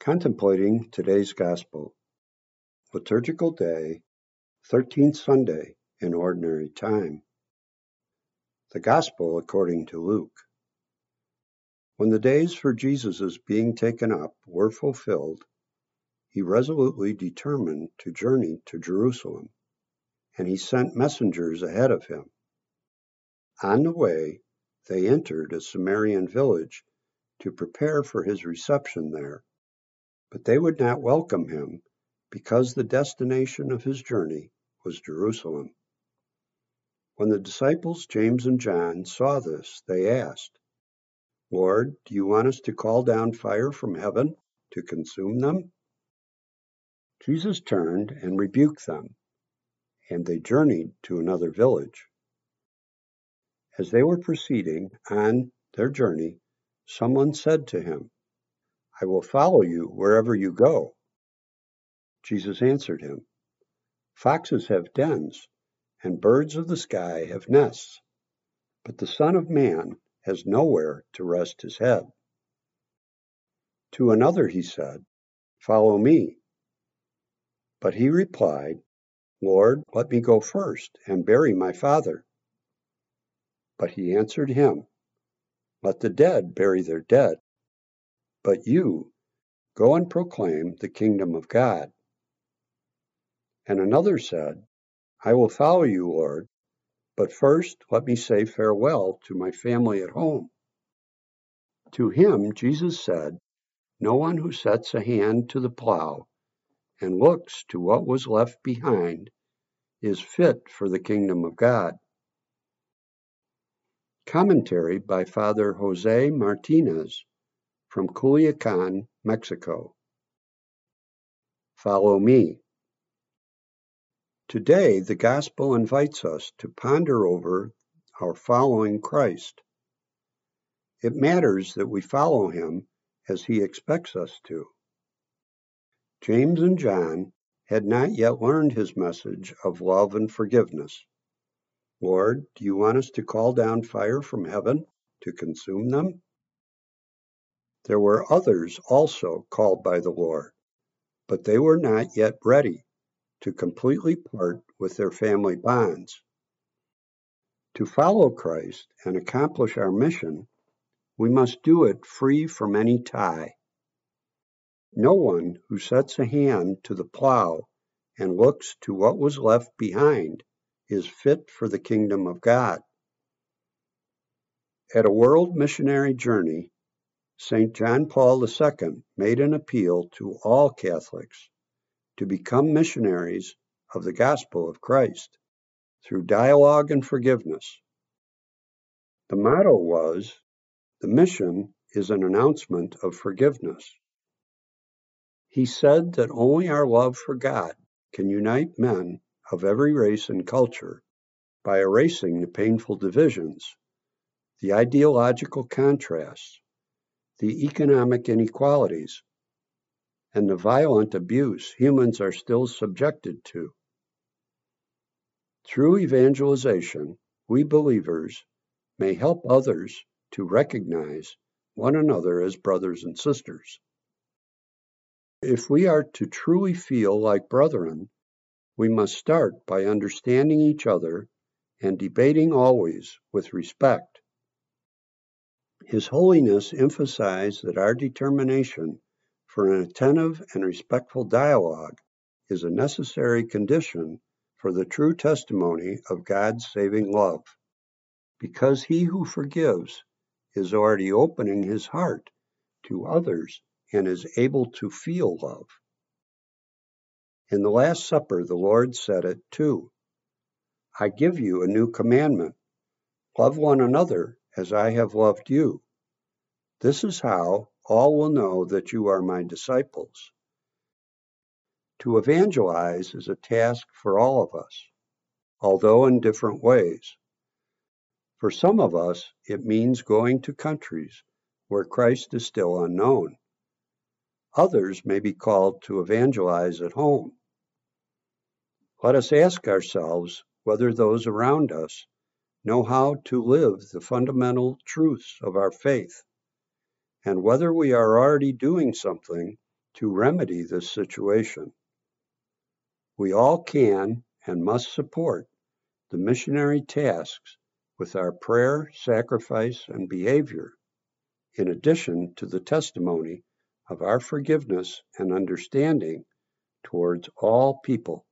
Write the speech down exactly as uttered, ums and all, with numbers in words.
Contemplating today's Gospel, Liturgical Day, thirteenth Sunday in Ordinary Time. The Gospel according to Luke. When the days for Jesus' being taken up were fulfilled, he resolutely determined to journey to Jerusalem, and he sent messengers ahead of him. On the way, they entered a Samaritan village to prepare for his reception there, but they would not welcome him, because the destination of his journey was Jerusalem. When the disciples James and John saw this, they asked, "Lord, do you want us to call down fire from heaven to consume them?" Jesus turned and rebuked them, and they journeyed to another village. As they were proceeding on their journey, someone said to him, "I will follow you wherever you go." Jesus answered him, "Foxes have dens, and birds of the sky have nests, but the Son of Man has nowhere to rest his head." To another he said, "Follow me." But he replied, "Lord, let me go first and bury my father." But he answered him, "Let the dead bury their dead, but you go and proclaim the kingdom of God." And another said, "I will follow you, Lord, but first let me say farewell to my family at home." To him Jesus said, "No one who sets a hand to the plow and looks to what was left behind is fit for the kingdom of God." Commentary by Father Jose Martinez from Culiacan, Mexico. Follow me. Today, the Gospel invites us to ponder over our following Christ. It matters that we follow him as he expects us to. James and John had not yet learned his message of love and forgiveness. "Lord, do you want us to call down fire from heaven to consume them?" There were others also called by the Lord, but they were not yet ready to completely part with their family bonds. To follow Christ and accomplish our mission, we must do it free from any tie. No one who sets a hand to the plow and looks to what was left behind is fit for the kingdom of God. At a world missionary journey, Saint John Paul the Second made an appeal to all Catholics to become missionaries of the gospel of Christ through dialogue and forgiveness. The motto was, "The mission is an announcement of forgiveness." He said that only our love for God can unite men of every race and culture by erasing the painful divisions, the ideological contrasts, the economic inequalities, and the violent abuse humans are still subjected to. Through evangelization, we believers may help others to recognize one another as brothers and sisters. If we are to truly feel like brethren, we must start by understanding each other and debating always with respect. His Holiness emphasized that our determination for an attentive and respectful dialogue is a necessary condition for the true testimony of God's saving love, because he who forgives is already opening his heart to others and is able to feel love. In the Last Supper, the Lord said it too. "I give you a new commandment. Love one another as I have loved you. This is how all will know that you are my disciples." To evangelize is a task for all of us, although in different ways. For some of us, it means going to countries where Christ is still unknown. Others may be called to evangelize at home. Let us ask ourselves whether those around us know how to live the fundamental truths of our faith, and whether we are already doing something to remedy this situation. We all can and must support the missionary tasks with our prayer, sacrifice, and behavior, in addition to the testimony of our forgiveness and understanding towards all people.